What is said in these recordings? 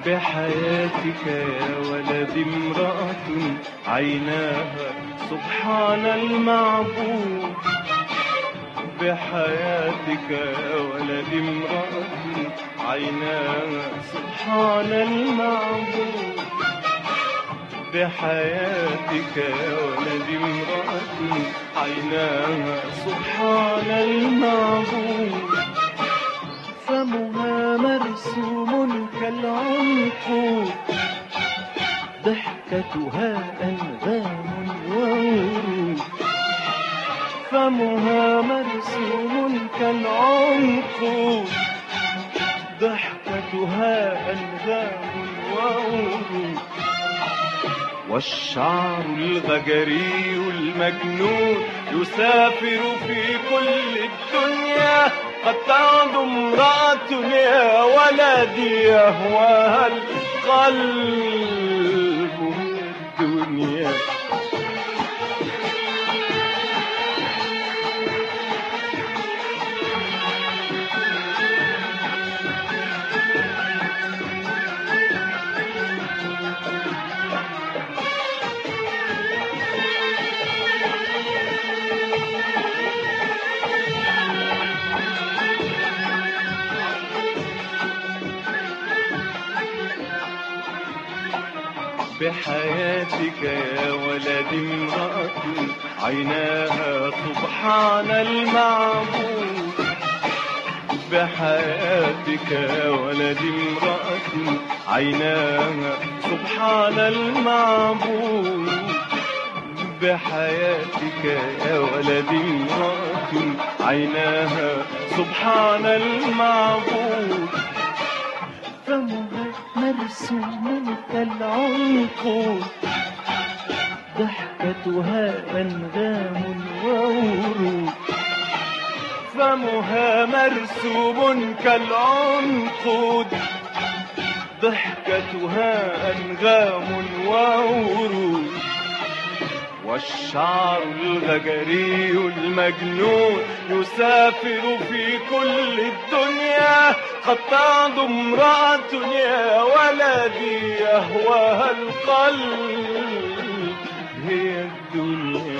بحياتك يا ولدي امرأة عيناها سبحان المعبود. بحياتك يا ولدي امرأة عيناها سبحان المعبود. بحياتك يا ولدي امرأة عيناها سبحان المعبود. فمها مرسوم كالعنقود، ضحكتها أنغام وورود. فمها مرسوم كالعنقود، ضحكتها أنغام وورود. والشعر الغجري المجنون يسافر في كل الدنيا. قد تعد امرأة يا ولدي يهواها القلب الدنيا. بحياتك يا ولدي امرأة عيناها سبحان المعبود. بحياتك يا ولدي امرأة عيناها سبحان المعبود. بحياتك يا ولدي امرأة عيناها سبحان المعبود. فمها مرسوم كالعنقود، ضحكتها أنغام وورود. فمها مرسوم كالعنقود، ضحكتها أنغام وورود. والشعر الغجري المجنون يسافر في كل الدنيا. قد تعد امرأة يا ولدي يهواها القلب هي الدنيا.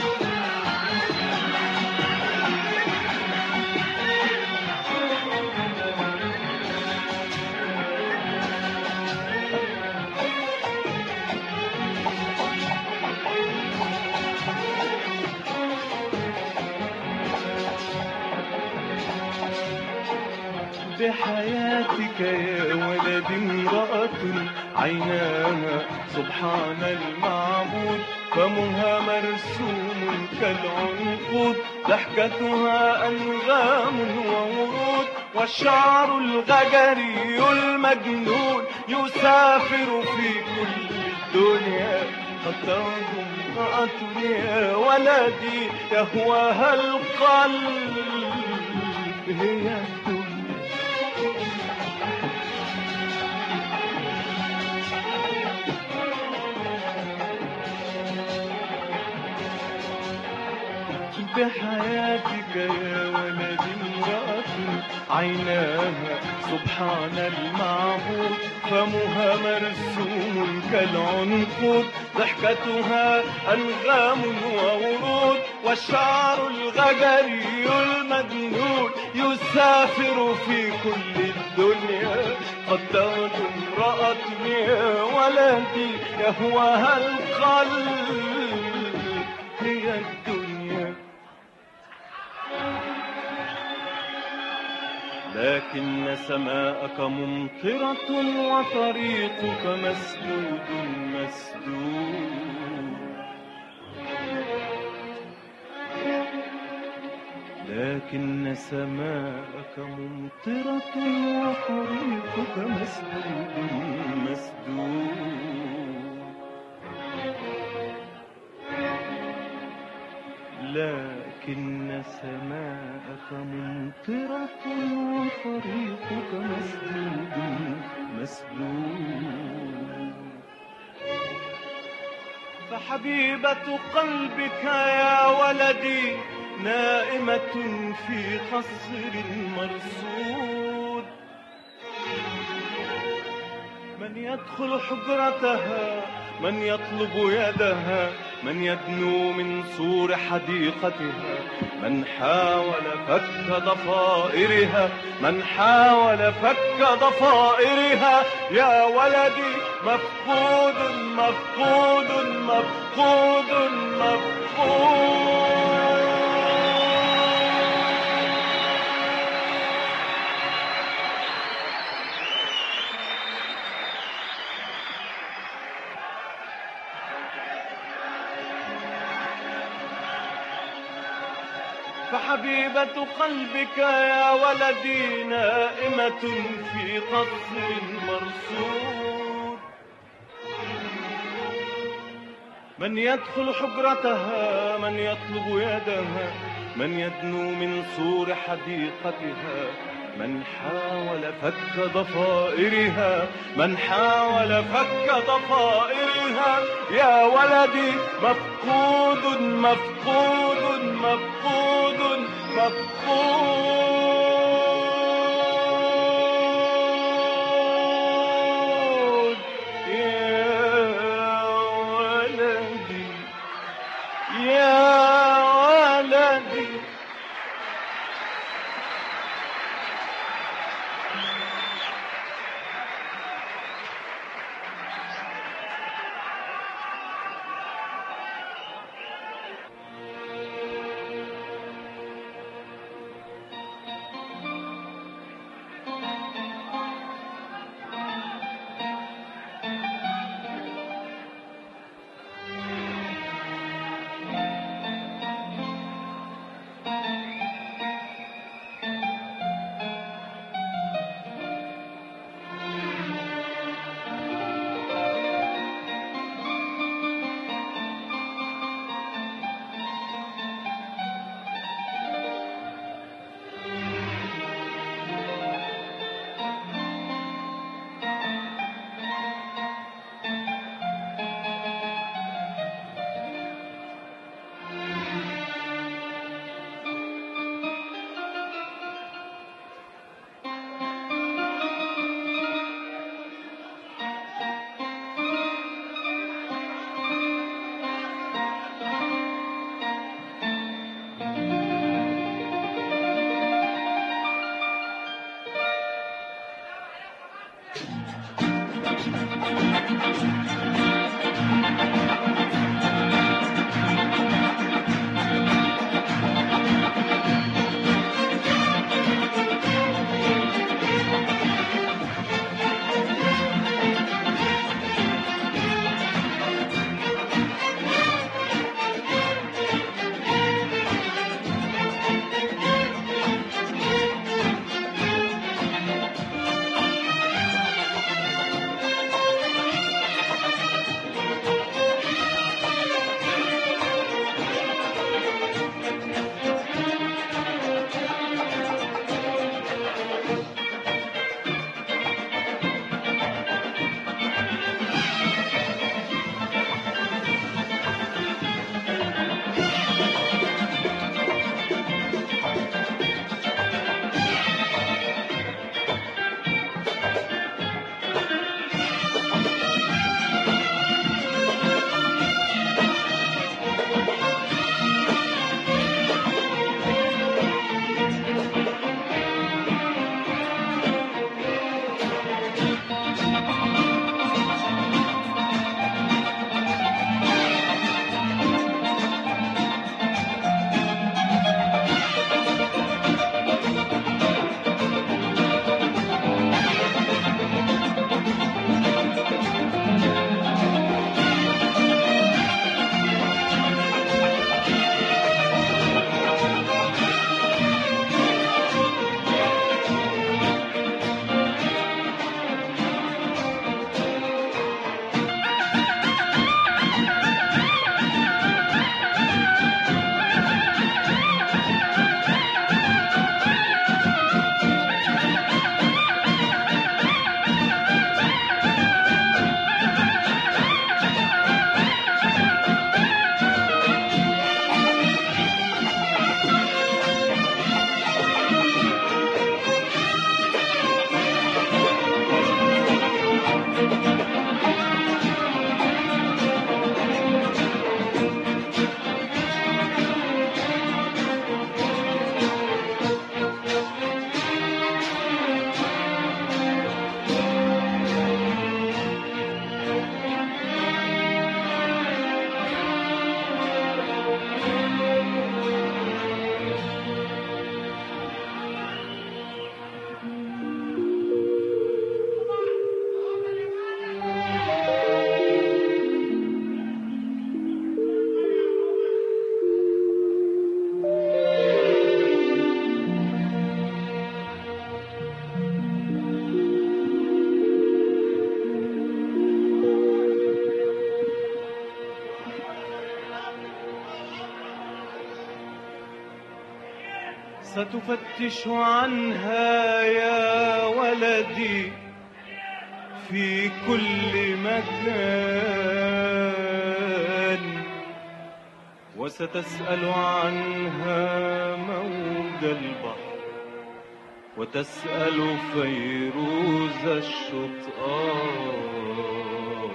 بحياتك يا ولدي امرأة عيناها سبحان المعبود. فمها مرسوم كالعنقود، ضحكتها أنغام وورود. والشعر الغجري المجنون يسافر في كل الدنيا. قد تعد امرأة يا ولدي يهواها القلب هي الدنيا. بحياتك يا ولدي امرأة عيناها سبحان المعبود. فمها مرسوم كالعنقود، ضحكتها أنغام وورود. والشعر الغجري المجنون يسافر في كل الدنيا. قد تعد امرأة يا ولدي يهواها القلب هي الدنيا. لكن سماءك ممطرة وطريقك مسدود مسدود. لكن سماءك ممطرة وطريقك مسدود مسدود. لكن سماءك ممطرة وطريقك مسدود مسدود. فحبيبة قلبك يا ولدي نائمة في قصر مرصود. من يدخل حجرتها، من يطلب يدها، من يدنو من سور حديقتها، من حاول فك ضفائرها، من حاول فك ضفائرها. يا ولدي مفقود مفقود مفقود مفقود. فحبيبة قلبك يا ولدي نائمة في قصر مرصود. من يدخل حجرتها، من يطلب يدها، من يدنو من سور حديقتها، من حاول فك ضفائرها، من حاول فك ضفائرها. يا ولدي مفقود مفقود مفقود مفقود. يا ولدي يا ولدي. ستفتش عنها يا ولدي في كل مكان، وستسأل عنها موج البحر، وتسأل فيروز الشطآن.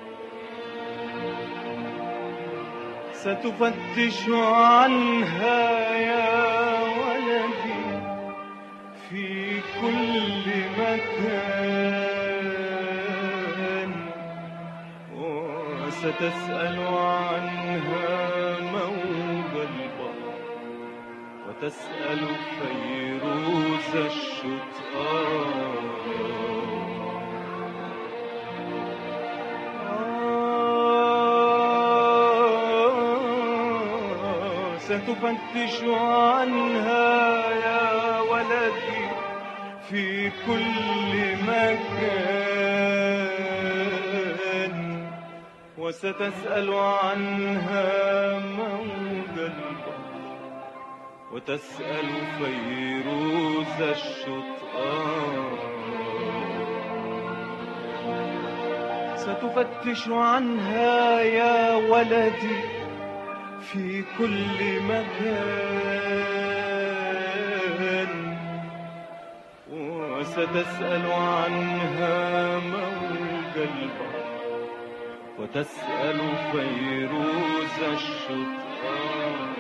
ستفتش عنها يا ولدي في كل مكان، وستسأل عنها موج البحر، وتسأل فيروز الشطآن. ستفتش عنها يا ولدي في كل مكان، وستسأل عنها موج البحر، وتسأل فيروز الشطآن. ستفتش عنها يا ولدي في كل مكان، وستسأل عنها موج البحر، وتسأل فيروز الشطآن.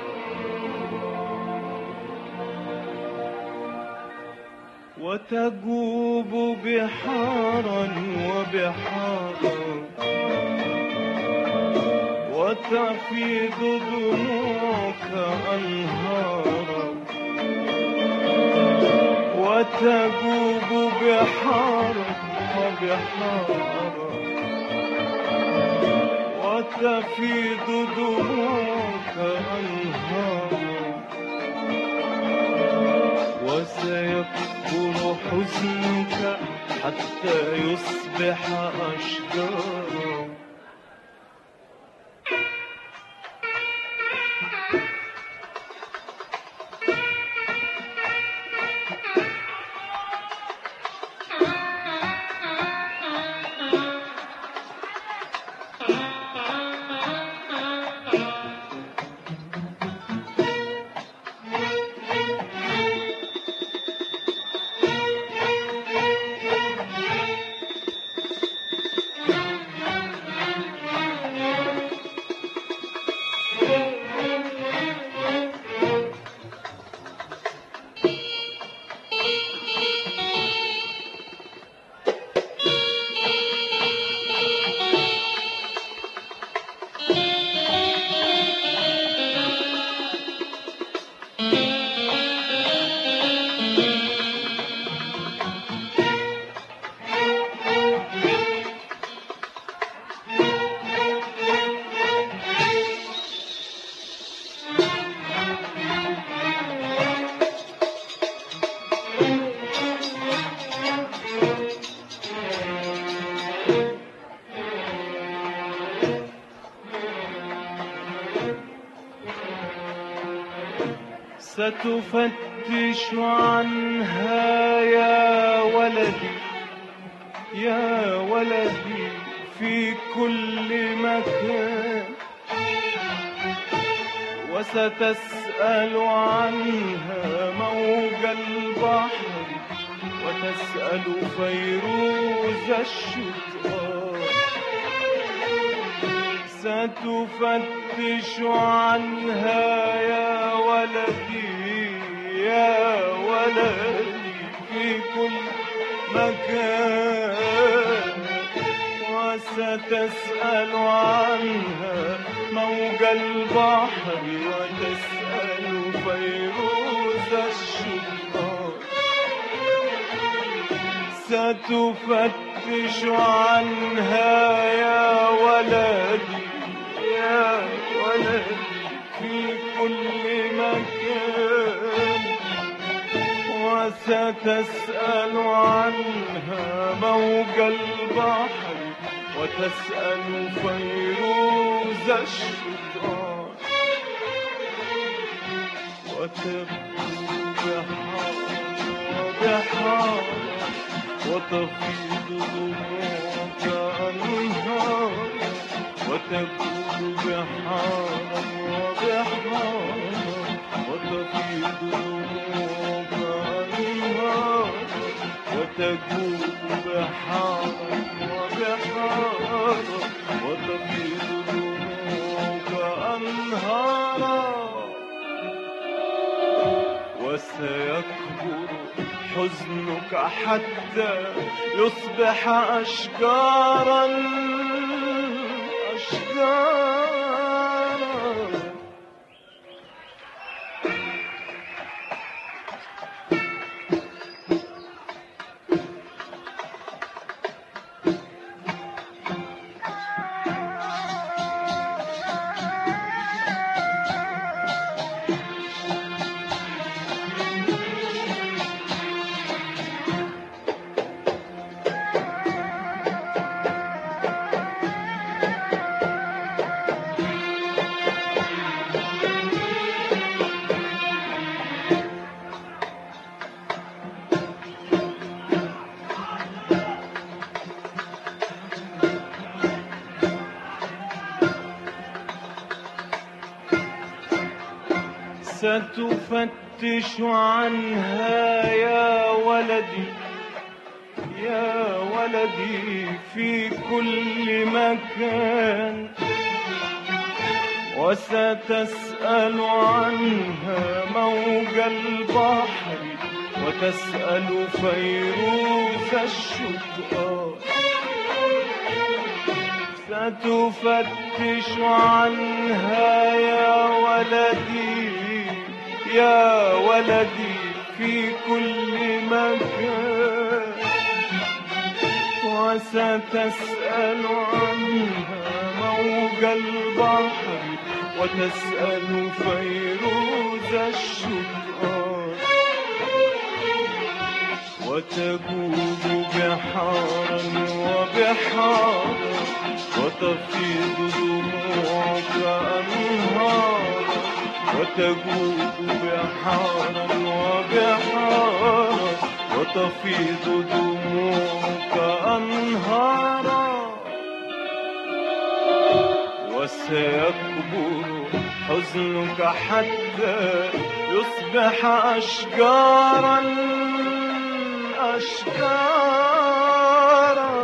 وتجوب بحارا وبحارا، وتفيض دموعك أنهارا، وتجوب بحارا وبحارا، وتفيض دموعك أنهارا، وسيكبر حزنك حتى يصبح أشجارا. ستفتش عنها يا ولدي يا ولدي في كل مكان، وستسأل عنها موج البحر، وتسأل فيروز الشطآن. ستفتش عنها يا ولدي يا ولدي في كل مكان، وستسأل عنها موج البحر، وتسأل فيروز الشطآن. ستفتش عنها يا ولدي يا ولدي في كل مكان، وستسأل عنها موج البحر، وتسأل فيروز الشطآن. وتبكو وبحار وتفيض دموعك أنهار وتكون بحارا وبحار وتفيض دموعك أنهار وتكون بحارا وبحار وتفيض دموعك أنهارا وسيكبر حزنك حتى يصبح أشجارا أشجارا ستفتش عنها يا ولدي يا ولدي في كل مكان وستسأل عنها موج البحر وتسأل فيروز الشطآن ستفتش عنها يا ولدي يا ولدي في كل مكان وستسأل عنها موج البحر وتسأل فيروز الشطآن وتجوب بحارا وبحارا وتفيض دموعك أنهارا وتجوب بحارا وبحارا وتفيض دموعك أنهارا وسيكبر حزنك حتى يصبح أشجارا أشجارا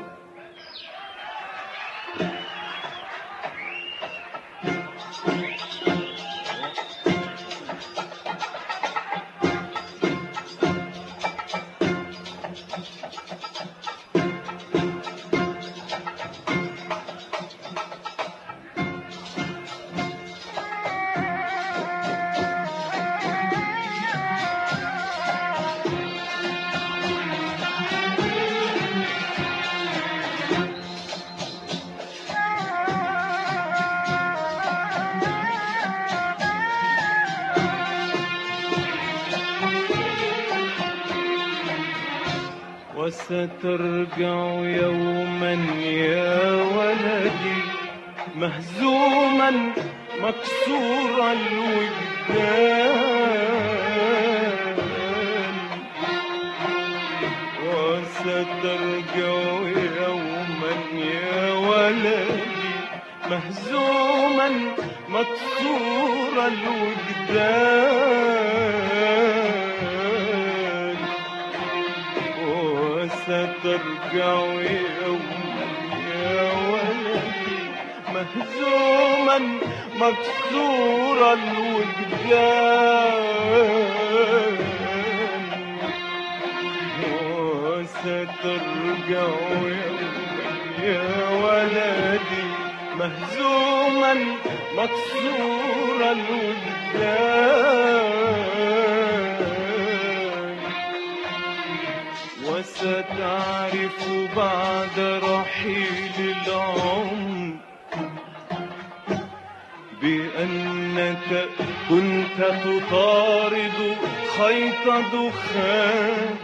وسترجع يوما يا ولدي مهزوما مكسور الوجدان وسترجع يوما يا ولدي مهزوما مكسور الوجدان وسترجع يوما يا ولدي مهزوما مكسور الوجدان وسترجع يوما يا ولدي مهزوما مكسور الوجدان وستعرف بعد رحيل العمر بأنك كنت تطارد خيط دخان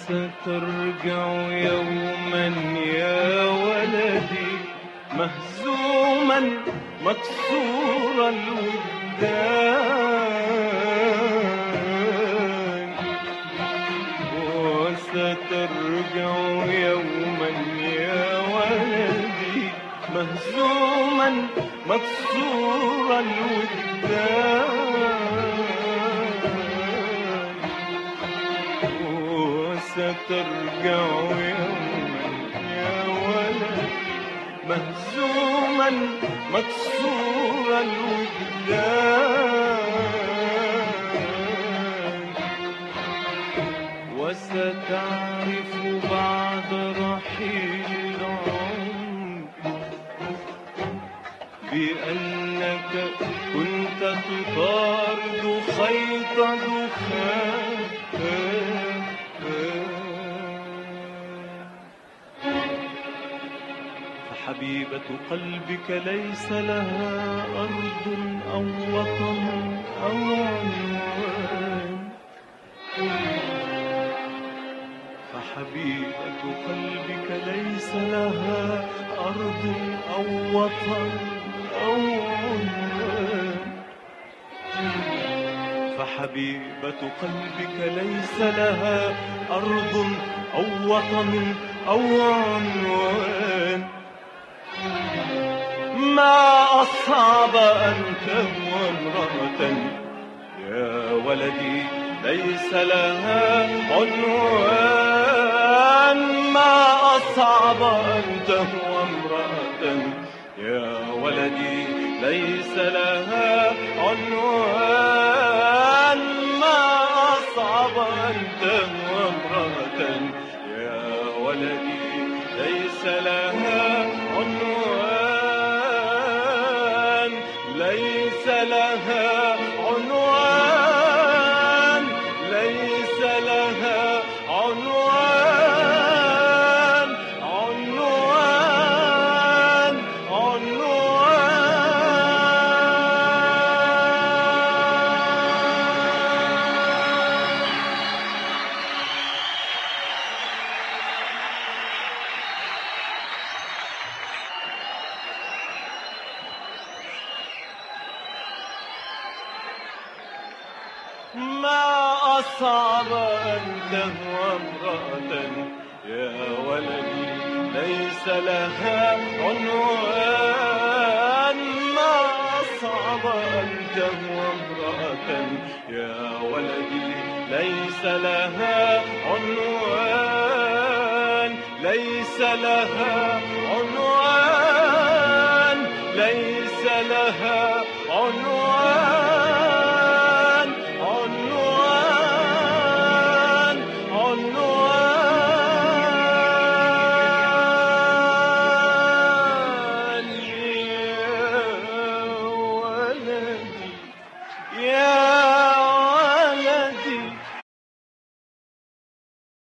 وسترجع يوما يا ولدي مهزوما مكسور الوجدان، وسترجع يوما يا ولدي مهزوما مكسور الوجدان، وسترجع يوما يا ولدي مهزوما مكسور الوجدان، وستعرف بعد رحيل العمر بأنك كنت تطارد خيط دخان. فحبيبة قلبك ليس لها أرض أو وطن أو عنوان، فحبيبة قلبك ليس لها أرض أو وطن أو عنوان، فحبيبة قلبك ليس لها أرض أو وطن أو عنوان. ما أصعب أن تهوى امرأة يا ولدي ليس لها عنوان، ما أصعب أن تهوى امرأة يا ولدي ليس لها عنوان، ما أصعب أن تهوى امرأة يا ولدي ليس لها عنوان، ليس لها عنوان، ليس لها عنوان، عنوان، ما أصعب أن تهوى امرأة يا ولدي ليس لها عنوان، ما أصعب أن تهوى امرأة يا ولدي ليس لها عنوان، ليس لها عنوان، ليس لها عنوان، عنوان، عنوان يا ولدي يا